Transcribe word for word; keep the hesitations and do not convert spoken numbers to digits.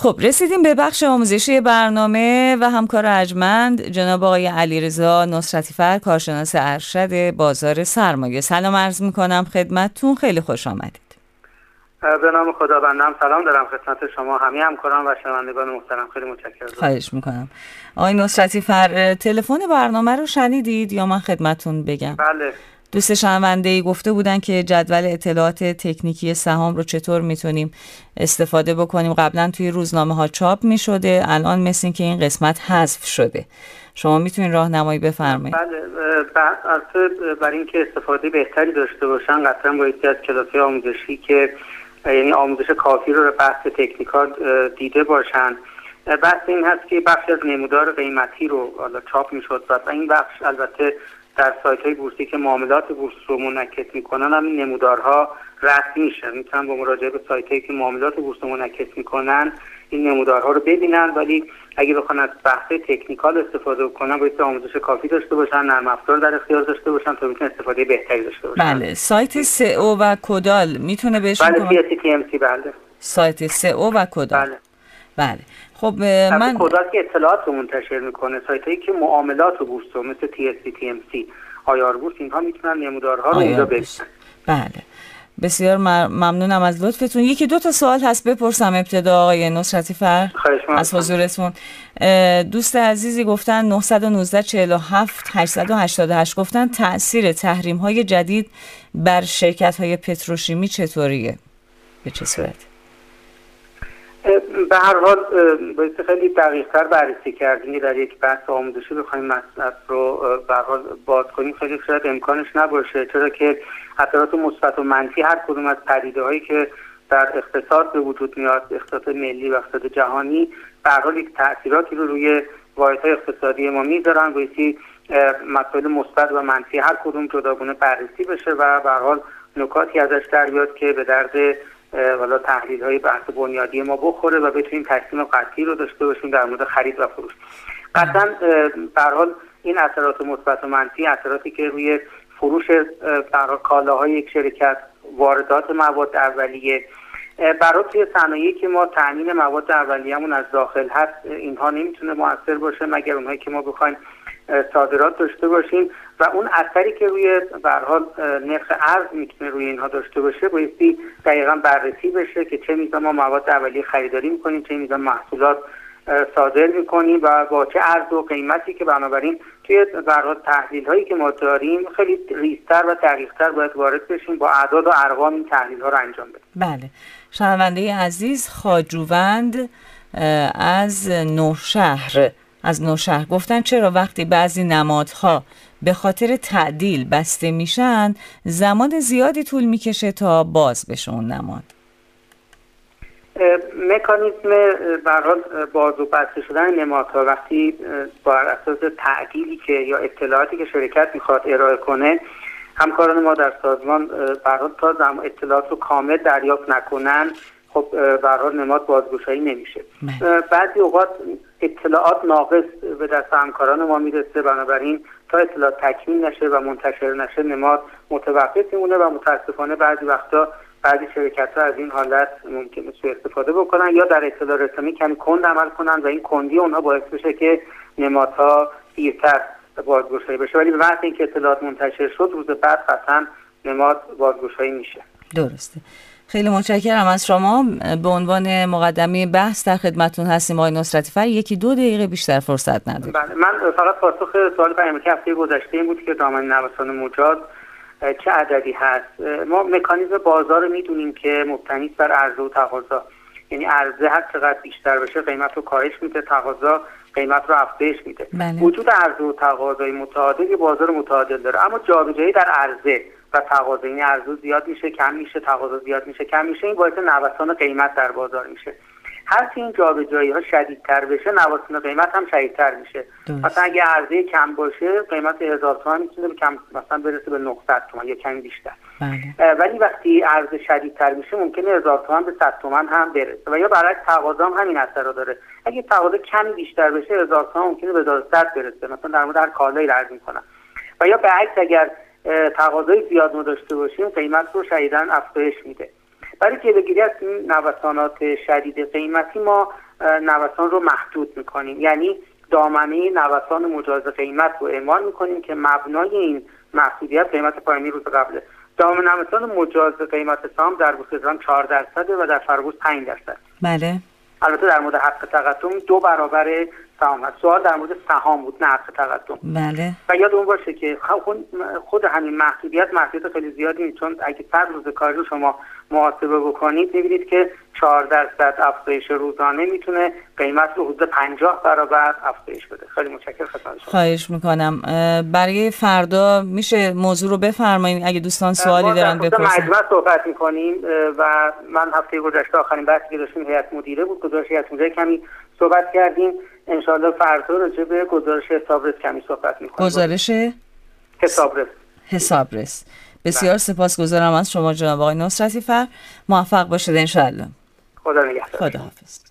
خب رسیدیم به بخش آموزشی برنامه و همکار ارجمند جناب آقای علیرضا نصرتی‌فر، کارشناس ارشد بازار سرمایه. سلام عرض میکنم خدمتتون، خیلی خوش آمدید. به نام خداوندم سلام دارم خدمت شما همه همکاران و شنوندگان محترم، خیلی متشکرم. خواهش میکنم. آقای نصرتی‌فر، تلفن برنامه رو شنیدید یا من خدمتتون بگم؟ بله. دوست شنونده‌ای گفته بودن که جدول اطلاعات تکنیکی سهام رو چطور میتونیم استفاده بکنیم. قبلا توی روزنامه ها چاپ میشده، الان مثل این که این قسمت حذف شده. شما میتونین راهنمایی بفرمایید؟ بله، البته برای اینکه استفاده بهتری داشته باشن قطعا باید از کلاس آموزشی که یعنی آموزش کافی رو بحث تکنیکال دیده باشن. بحث این هست که بخشی از نمودار قیمتی رو حالا چاپ میشد و این بخش البته در سایت‌های بورسی که معاملات بورس رو منعکس میکنن هم این نمودارها رسمی میشه. میتونن با مراجعه به سایت‌هایی که معاملات بورس رو منعکس میکنن این نمودارها رو ببینن، ولی اگه بخوان از بحث تکنیکال استفاده کنن باید آموزش کافی داشته باشن، نرم افزار در اختیار داشته باشن تا بتونن استفاده بهتری داشته باشن. بله، سایت سئو و کدال میتونه بهشون بله سی تی ام سی. بله سایت سئو و کدال. بله بله. خب من کدال که اطلاعات رو منتشر میکنه، سایتایی که معاملات بورس رو مثل تی اس سی تی ام سی، آیار بورس، اینها میتونن نمودارها رو اونجا ببینن. بله بسیار ممنونم از لطفتون. یکی دو تا سوال هست بپرسم ابتدا آقای نصرتی‌فر از حضورتون. دوست عزیزی گفتن نه یک نه چهار هفت هشت هشت هشت گفتن تأثیر تحریم های جدید بر شرکت های پتروشیمی چطوریه؟ به چه صورت؟ به هر حال باید خیلی دقیق‌تر بررسی کردیم. در یک بحث آموزشی بخوایم مطلب رو به هر حال باز کنیم خیلی شاید امکانش نباشه، چرا که اثرات مثبت و منفی هر کدوم از پدیده‌هایی که در اقتصاد به وجود میاد، اقتصاد ملی و اقتصاد جهانی، به هر حال یک تأثیراتی رو روی واحدهای اقتصادی ما میذارن. باید مسائل مثبت و منفی هر کدوم جداگانه بررسی بشه و به هر حال نکاتی ازش در بیاد که به درد والا تحلیل های بحث بنیادی ما بخوره و بتونیم تصمیم قطعی رو داشته باشیم در مورد خرید و فروش. قطعا به هر حال این اثرات مثبت و منفی، اثراتی که روی فروش برای کالاهای یک شرکت، واردات مواد اولیه، برای توی صنایعی که ما تامین مواد اولیه‌مون از داخل هست، اینها نمیتونه مؤثر باشه مگر اونهایی که ما بخوایم صادرات داشته باشیم و اون اثری که روی به هر حال نرخ ارز میتونه روی اینها داشته باشه بایستی دقیقاً بررسی بشه که چه میزان ما مواد اولیه خریداری میکنیم، چه میزان محصولات صادر میکنیم و با چه ارز و قیمتی، که بنابراین توی به هر حال تحلیل هایی که ما داریم خیلی ریزتر و دقیق‌تر باید وارد بشیم، با اعداد و ارقام این تحلیل ها رو انجام بدیم. بله. شنونده عزیز خواجووند از نوشهر از نوشهر گفتن چرا وقتی بعضی نمادها به خاطر تعدیل بسته میشن زمان زیادی طول میکشه تا باز بشه اون نماد؟ مکانیزم به هر حال باز و بسته شدن نمادها وقتی بر اساس تعدیلی که یا اطلاعاتی که شرکت میخواد ارائه کنه، همکاران ما در سازمان به هر حال تا زمان اطلاعات رو کامل دریافت نکنن، خب به هر حال نماد بازگشایی نمیشه. بعضی اوقات اطلاعات ناقص به دست همکاران ما میرسه، بنابراین تا اطلاعات تکمیل نشه و منتشر نشه نماد متوقف میمونه و متاسفانه بعضی وقتا بعضی شرکت‌ها از این حالت ممکنه سوء استفاده بکنن یا در اطلاع رسانی کمی کند عمل کنن و این کندی اونها باعث بشه که نمادها دیرتر بازگشایی بشه، ولی به محض اینکه اطلاعات منتشر شد روز بعد قطعاً نماد بازگشایی میشه. درسته. خیلی متشکرم از شما. به عنوان مقدمه بحث در خدمتتون هستیم آقای نصرتی‌فر. یکی دو دقیقه بیشتر فرصت نداریم. بله، من فقط پاسخ سوال پیام که هفته گذشته این بود که دامنه نوسان مجاز چه عددی هست. ما مکانیزم بازار رو میدونیم که مبتنی است بر عرضه و تقاضا، یعنی عرضه هر چقدر بیشتر بشه قیمت رو کاهش میده، تقاضا قیمت رو افزایش میده. بله. وجود عرضه و تقاضای متعادل بازار متعادل داره، اما جابجایی در عرضه و تقاضا، یعنی عرضه زیاد میشه کم میشه، تقاضا زیاد میشه کم میشه، این باعث نوسان قیمت در بازار میشه. هر چی این جابجایی ها شدیدتر بشه نوسان قیمت هم شدیدتر میشه. مثلا اگه عرضه کم باشه قیمت هزار تومان میتونه به کم مثلا برسه به نهصد تومان یا کمی بیشتر. بله. ولی وقتی عرضه شدیدتر میشه ممکنه هزار تومان به صد تومان هم برسه و یا برعکس تقاضا هم همین اثر رو داره. اگه تقاضا کمی بیشتر بشه هزار تومان ممکنه به هزار و صد برسه، مثلا در مورد هر کالایی عرض میکنم. و یا برعکس اگر تقاضای زیاد ما داشته باشیم قیمت رو شدیداً افزایش میده. برای جلوگیری از این نوسانات شدید قیمتی ما نوسان رو محدود میکنیم، یعنی دامنه نوسان مجاز قیمت رو اعمال میکنیم که مبنای این محدودیت قیمت پایانی روز قبله. دامنه نوسان مجاز قیمت سهام در بورس تهران چهار درصد و در فرابورس پنج درصد. بله. البته در مورد حق تقدم دو برابر سهام هست. سوال در مورد سهام بود نه حق تقدم. بله. و یادمون باشه که خود همین محدودیت محدودیت خیلی زیادی نیست، چون اگه صد روز کاری رو شما محاسبه بکنید می‌بینید که چهار درصد افزایش روزانه میتونه قیمت رو حدود پنجاه برابر افزایش بده. خیلی متشکرم خدمت شما. خواهش میکنم. برای فردا میشه موضوع رو بفرمایید اگه دوستان سوالی دارن بپرسن. ما در مجمع صحبت میکنیم و من هفته گذشته آخرین بحثی که داشتیم هیئت مدیره بود، گزارش هیئت مدیره کمی صحبت کردیم. ان شاء الله فردا راجع به گزارش حسابرس کمی صحبت میکنیم. گزارش حسابرس حسابرس بسیار سپاسگزارم از شما جناب آقای نصرتی فر. موفق باشید ان شاء الله. خدا نگهدار. خدا حافظ.